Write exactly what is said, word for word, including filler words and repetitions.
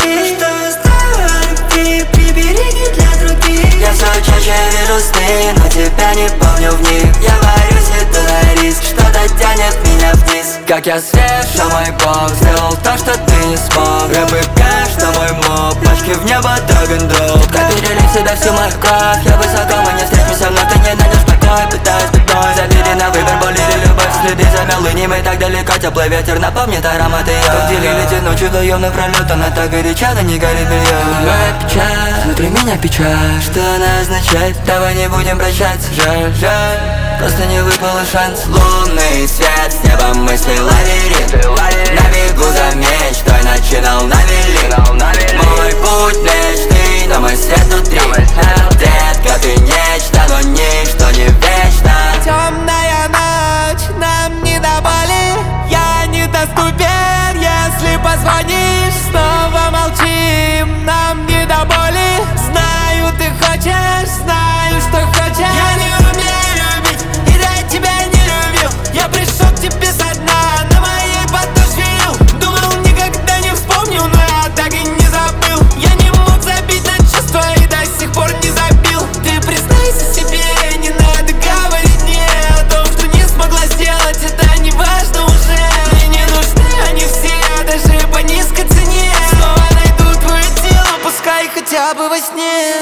любви. Что знаю, ты прибереги для других. Я все чаще вижу сны, но тебя не помню в них. Я борюсь, иду на риск, что-то тянет меня вниз. Как я свеж, а мой бог сделал то, что ты не смог. Рэп и кэш на мой моб, пачки в небо, drag and drop. Копировали в себя всю мою кровь. Я высоко, мы не встретимся, но ты не найдешь покой. Пытаюсь быть бой, завели на выбор, боль или любовь. Следы замел и не мы так далеко. Теплый ветер напомнит ароматы. Как делили ночью вдвоем напролет. Она так горяча, но не горит белье. Моя печаль, внутри меня печаль. Что она означает? Давай не будем прощаться. Жаль, жаль, просто не выпал шанс. Лунный свет, с неба мысли лавиринт. На бегу за мечтой начинал навели. Мой путь мечты, но мой свет внутри. Детка, ты нечто, но ничто не вечно. Темная ночь, нам не до боли. Я недоступен, если позвонишь. Снова молчим, нам не до боли. Знаю, ты хочешь, знаю, что хочешь. Я не умею любить, и я тебя не любил. Я пришел к тебе со дна, на моей подошве ил. Думал, никогда не вспомню, но я так и не забыл. Я не мог забить на чувства и до сих пор не забил. Ты признайся себе, не надо говорить мне о том, что не смогла сделать. Это не важно уже. Мне не нужны они все, даже по низкой цене. Снова найду твое тело, пускай хотя бы во сне.